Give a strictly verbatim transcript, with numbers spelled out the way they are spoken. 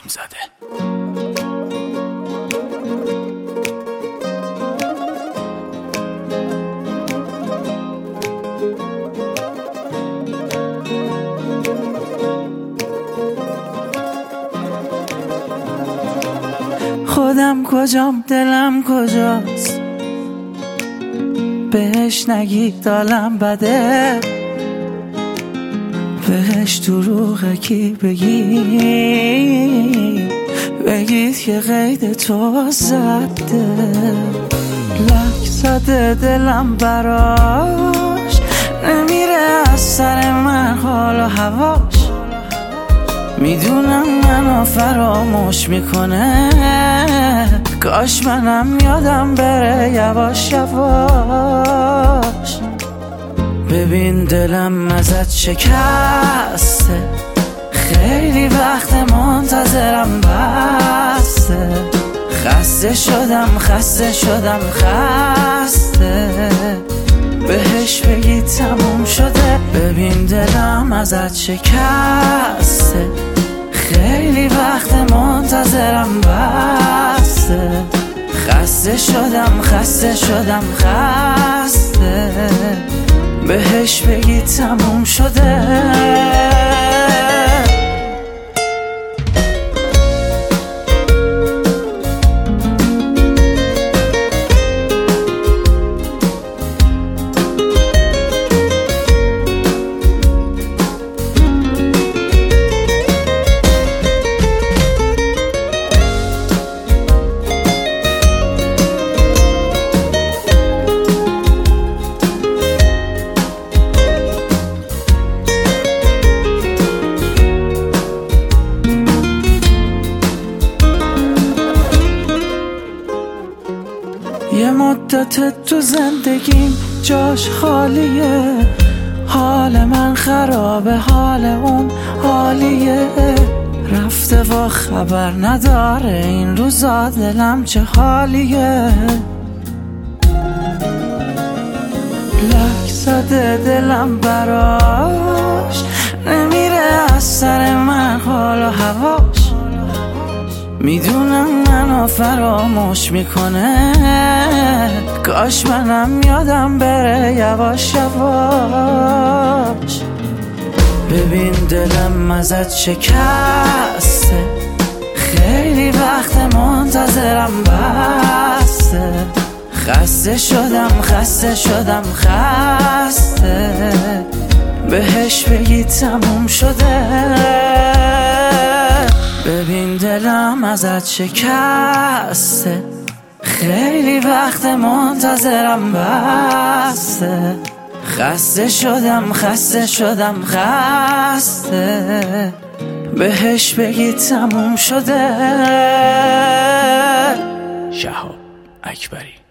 زخم زده. خودم کجام دلم کجاست، بهش نگید دالم بده، بهش دروغه کی بگی، بگید که قید تو زده. لک زده دلم براش، نمیره از سر من حال و هواش، میدونم منو فراموش میکنه، کاش منم یادم بره یواش یواش. ببین دلم ازت شکسته، خیلی وقت منتظرم بسته، خسته شدم خسته شدم خسته، بهش بگی تموم شده. ببین دلم ازت شکسته، خیلی وقت منتظرم بسته، خسته شدم خسته شدم خسته، بهش بگی تموم شده. یه مدت تو زندگیم جاش خالیه، حال من خرابه حال اون عالیه، رفته و خبر نداره این روزا دلم چه حالیه. لک زده دلم براش، نمیره از سر من حال و هواش، میدونم منو فراموش میکنه، کاش منم یادم بره یواش یواش. ببین دلم ازت شکسته، خیلی وقت منتظرم بسته، خسته شدم خسته شدم خسته، بهش بگی تموم شده. ببین دلم ازت شکسته، خیلی وقت منتظرم بسته، خسته شدم خسته شدم خسته، بهش بگی تموم شده. شهاب اکبری.